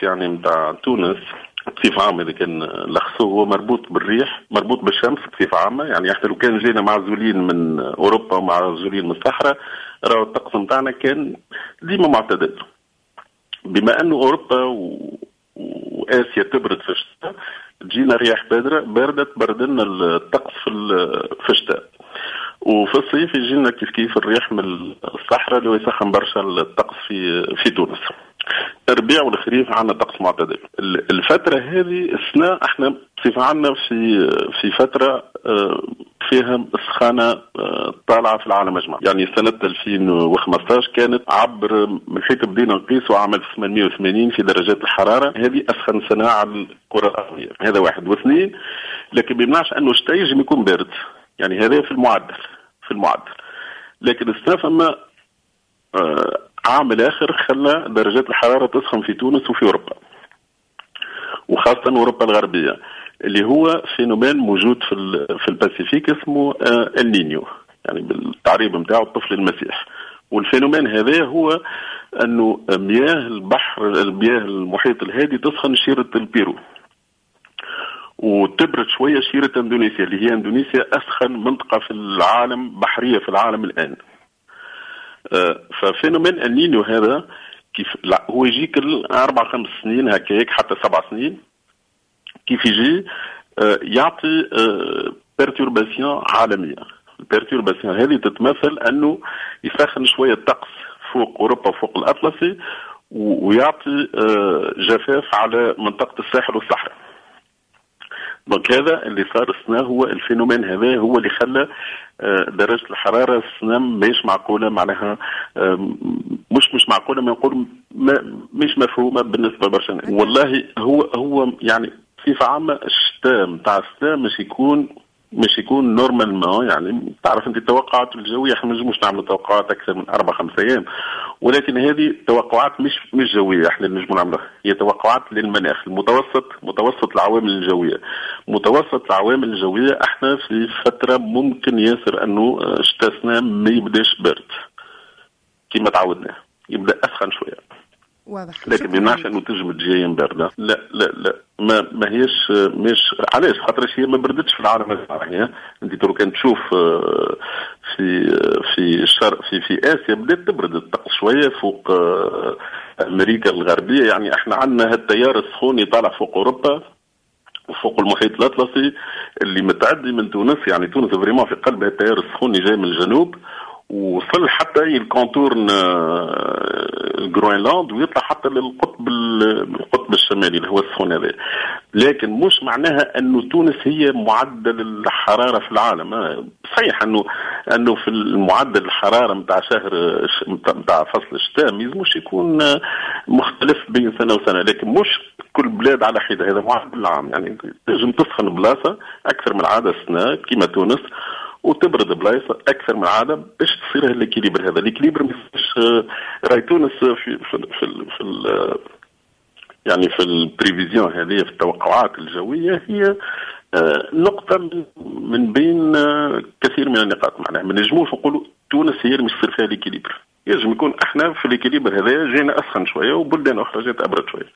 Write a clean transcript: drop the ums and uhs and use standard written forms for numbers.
الطقس يعني نتاع تونس بصفة عامة، إذا كان لخصه هو مربوط بالريح، مربوط بالشمس بصفة عامة. يعني احنا لو كان جينا معزولين من أوروبا ومعزولين من الصحراء، راهو الطقس نتاعنا كان ديما معتدل. بما أنه أوروبا وآسيا تبرد في الشتاء، تجينا رياح باردة تبرد لنا الطقس في الشتاء، وفي الصيف يجينا كيف الريح من الصحراء اللي يسخن برشا الطقس في تونس. الربيع والخريف عندنا طقس معتدل. الفترة هذه السنة احنا بصفة عنا في فترة فيها سخانة طالعة في العالم أجمع. يعني سنة 2015 كانت عبر من حيث بدينا نقيسوا عام 1880 في درجات الحرارة، هذه أسخن سنة على الكرة الأرضية. هذا واحد. واثنين، لكن بيمنعش أنه الشتاء يجب يكون بارد، يعني هذا في المعدل. لكن السنة فما عامل آخر خلى درجات الحرارة تسخن في تونس وفي أوروبا، وخاصة أوروبا الغربية، اللي هو فينومين موجود في الباسيفيك اسمه النينيو، يعني بالتعريب نتاعو الطفل المسيح. والفينومين هذا هو أنه مياه البحر، المياه المحيط الهادي تسخن شيرة البيرو، وتبرد شوية شيرة اندونيسيا، اللي هي اندونيسيا أسخن منطقة في العالم بحرية في العالم الآن. ففينومين النينيو هذا كيف هو يجيك 4-5 سنين هكاك حتى 7 سنين، كيف يجي يعطي بيرتورباسيون عالمية. البيرتورباسيون هذه تتمثل أنه يسخن شوية الطقس فوق أوروبا فوق الأطلسي، ويعطي جفاف على منطقة الساحل والصحراء. دونك هذا اللي صار السنة، هو الفينومين هذا هو اللي خلى درجة الحرارة السنة مش معقولة، معناها مش معقولة، ما نقول مش مفهومة بالنسبة لبرشا. والله هو يعني بصفة عامة الشتاء متاع السنة مش يكون نورمالمون. يعني تعرف انت التوقعات الجوية، احنا ما نجموش نعمل توقعات اكثر من 4-5 ايام، ولكن هذه توقعات مش جوية احنا نجمو نعملها، هي توقعات للمناخ متوسط العوامل الجوية. متوسط العوامل الجوية احنا في فترة ممكن ياسر انه شتاء سنة ما يبداش برد كما تعودنا، يبدأ اسخن شوية. واضح. لكن ما يمنعش انه تجم جاية باردة. لا ما هيش مش علاش، خاطر هي ما بردتش في العالم العربي. انت لو كان تشوف في الشرق في اسيا بدات تبرد الطقس شويه فوق امريكا الغربيه. يعني احنا عندنا هالتيار السخوني طالع فوق اوروبا وفوق المحيط الاطلسي اللي متعدي من تونس. يعني تونس فريمون في قلب التيار السخوني جاي من الجنوب، وصل حتى الكونتورن جرينلاند، ويطلع حتى للقطب الشمالي اللي هو السخون هذا. لكن مش معناها انه تونس هي معدل الحراره في العالم. صحيح انه في المعدل الحراره نتاع نتاع فصل الشتاء مش يكون مختلف بين سنه وسنه، لكن مش كل بلاد على حده، هذا معدل العام. يعني تنجم تسخن بلاصه اكثر من العاده السنه كما تونس، وتبرد بلايص اكثر من العاده باش تصير هالكيليبر هذا. الكيليبر مش راي تونس في يعني في البريفيزيون هذه، في التوقعات الجويه، هي نقطه من بين كثير من النقاط. معناها ما نجموش نقولوا تونس هي اللي مش تصير فيها الكيليبر، يجب يكون احنا في الكيليبر هذا جينا اسخن شويه وبلدان اخرى جات ابرد شويه.